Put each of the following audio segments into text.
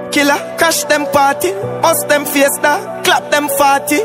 Killer, crash them party, bust them fiesta, clap them 40.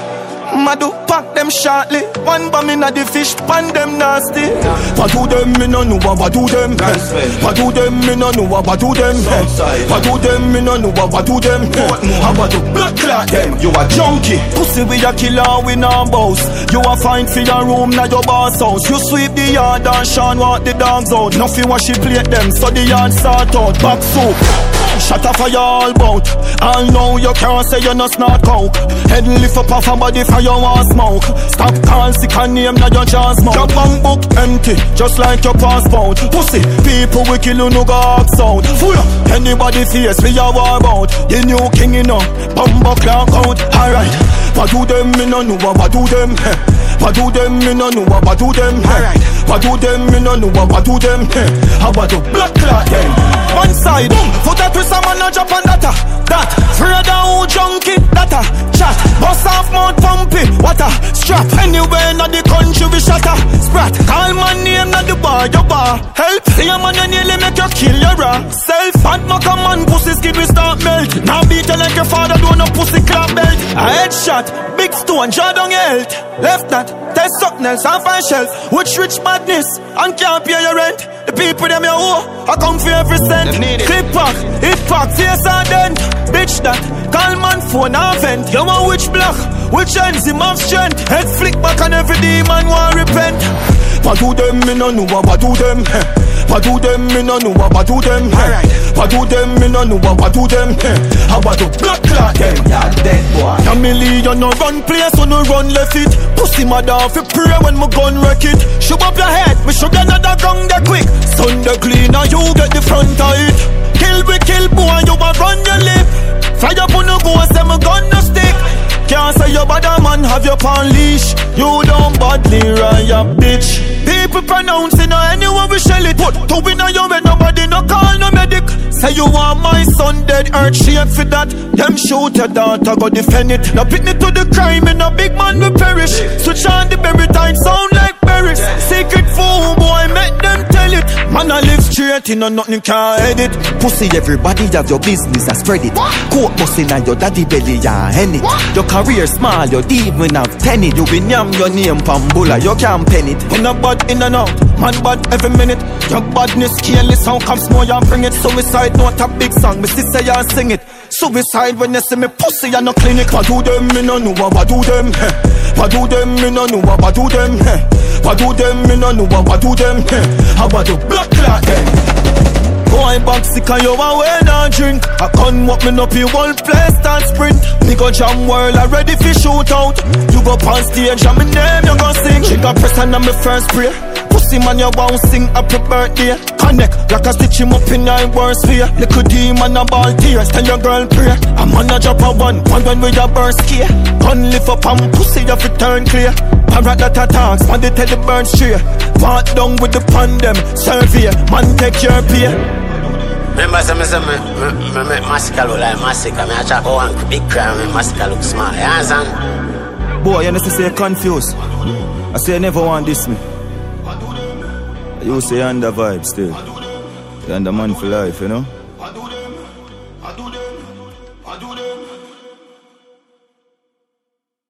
Madu pack them shortly. One bomb inna the fish pan them nasty. What do them me no know what do them? What do them me no know what do them? What do them me no know what do them? How about the blood clot them? You a junkie. Pussy we a killer we no boss. You a find for your room na your boss house. You sweep the yard and Sean walk the dogs out. Nothing wash it plate them so the yard start out. Back soup. Shut up for you all bout. I know you can't say you no snort coke. Head lift up off a body for you want smoke. Stop call sick and name na your chance smoke. Your bank book empty, just like your passport. Pussy, people we kill you no go ask out. Full up, anybody face we a war about. The new king you know, bumbo clock out. Alright, what do them me no know what do them? What do them me no know what do them? Alright, what do them me no know what do them? How about the blood clot them? One side, boom, put a twist a man a drop on data. That, Freda who junkie, data. Chat, bust off mouth pumping, water. Strap, anywhere in the country we shatter. Sprat, call my name na the bar, your bar. Help, see a man you nearly make you kill your self. Bad muck a man, pussy skin we start melt. Now beat you like your father do no pussy clap belt. A headshot, big stone, jaw down your health. Left that, test something else off my shelf. Which rich madness, and can't pay your rent. The people them your hoe, I come for every cent. Clip pack, hit pack, face and dent. Bitch that, call man phone and vent. You want which block, which ends him have strength. Head flick back and every demon want repent. What do them me no know what do them? What do them me no know what do them? What do them me no know what do them? How about the blood clot them? Yeah, dead boy. A million no run place, so no run left it. Pussy mother if you pray when my gun wreck it. Shoot up your head, me shoot another gun get quick. Sunday clean and you get the front of it. Kill we kill boy, you a run your lip. Fire up on the go and say my gun no stick. Can't say you bad a man have your pan leash. You don't badly run your bitch. People pronouncing no anyone we shell it. Put two in your head, nobody no call no medic. Say you want my son dead, earth shape for that. Them shoot your daughter, go defend it. Now pick me to the crime and a big man will perish. Switch on the berry time, sound like berries. Secret fool boy, make them tell it. Man I live straight, you know nothing can edit. Pussy everybody have your business, I spread it. Coke busting on your daddy belly, ya hen it. Your career small, your demon have penny. You win yam your name pambula, you can't pen it. In a bad in and out, man bad every minute. Your badness careless, how comes more you bring it. Suicide not a big song, me sister you sing it. Suicide when you see me pussy you no clinic. What do them me no know what do them? What do them me no know what do them? What do them me no know what do them? How about the blood clot them? Boy back sick and you away and drink. I can't walk me up in one place and sprint. Me go jam world already fi shoot out. You go on stage and me name you gon' sing. She got press on me first spray. Pussy man you won't sing happy birthday. Connect like a stitch him up in your worst fear. Little demon a ball tears, tell your girl pray. I'm on a drop of one when we a burst scare. Gun lift up and pussy you fi turn clear. Parrot that attacks, man they tell the burn straight. Walk down with the pandem, survey, man take your pay. Remember some me massacre look like massacre. Me a chop one big crime, me massacre look small. You understand? Boy, you understand say you're confused. I say you never want this me. You say you're under vibe still. You're under man for life, you know?